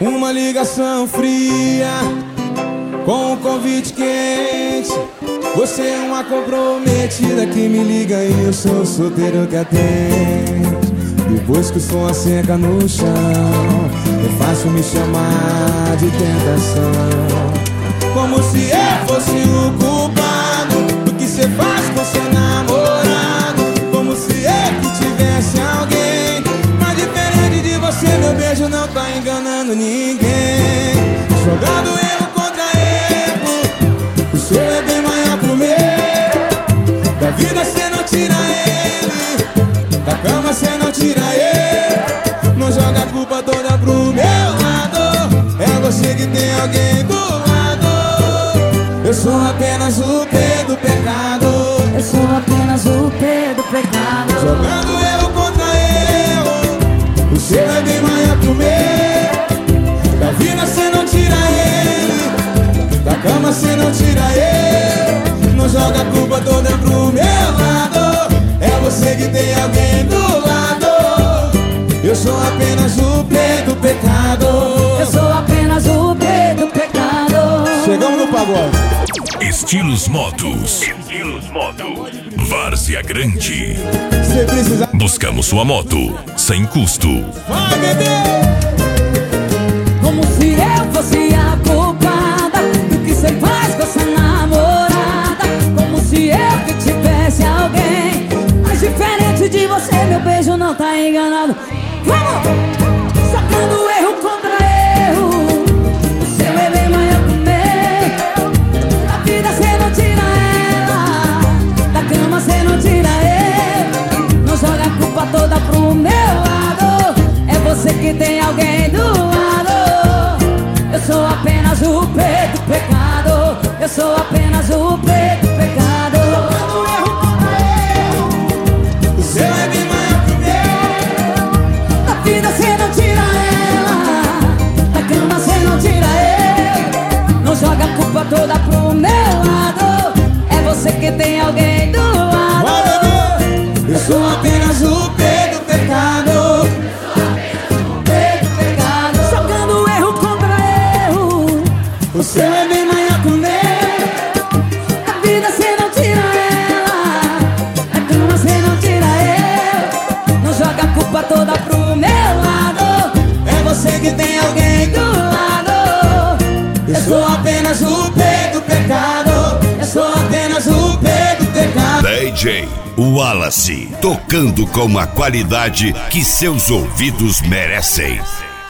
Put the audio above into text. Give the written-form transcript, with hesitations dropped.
Uma ligação fria com um convite quente. Você é uma comprometida que me liga e eu sou o solteiro que atende. Depois que o som asseca no chão, é fácil me chamar de tentação. Como se eu fosse o culpado do que cê faz com seu namorado. Como se eu que tivesse alguém. Mas diferente de você, meu beijo não tá enganando ninguém. Jogando erro contra erro, o seu é bem maior que o meu. Da vida cê não tira ele, da cama cê não tira ele. Não joga a culpa toda pro meu lado. É você que tem alguém do lado. Eu sou apenas o P do pecado. Eu sou apenas o P do pecado. Jogando erro contra erro, o seu é bem maior que o meu. Da vida cê não tira ele, da cama cê não tira ele. Não joga a culpa toda pro meu lado. É você que tem alguém do lado. Eu sou apenas o P do pecado. Eu sou apenas o P do pecado. Chegamos no pagode. Estilos Motos. Estilos Motos. Várzea Grande. Se precisar, Buscamos sua moto sem custo. vai, bebê! Como se eu fosse a culpada do que cê faz com essa namorada. Como se eu que tivesse alguém. Mas diferente de você, meu beijo não tá enganado. Vamos! Sacando erro contra erro, o seu é bem maior que o meu. Da vida cê não tira ela, da cama cê não tira ele. Não joga a culpa toda pro meu lado. É você que tem alguém do lado. Eu sou apenas o P do pecado. Eu sou apenas o P do pecado. Jogando erro contra erro, o seu é bem maior que o meu. Da vida cê não tira ela, da cama cê não tira ele. Não joga a culpa toda pro meu lado. É você que tem alguém do lado. Vai, bebê! Eu sou apenas o P do pecado. P do pecado. Jogando erro contra erro, O seu é bem maior que o meu. da vida cê não tira ela, da cama cê não tira ele. Não joga a culpa toda pro meu lado. É você que tem alguém do lado. Eu sou apenas o P do pecado. Eu sou apenas o P do pecado. DJ Wallace, tocando com a qualidade que seus ouvidos merecem.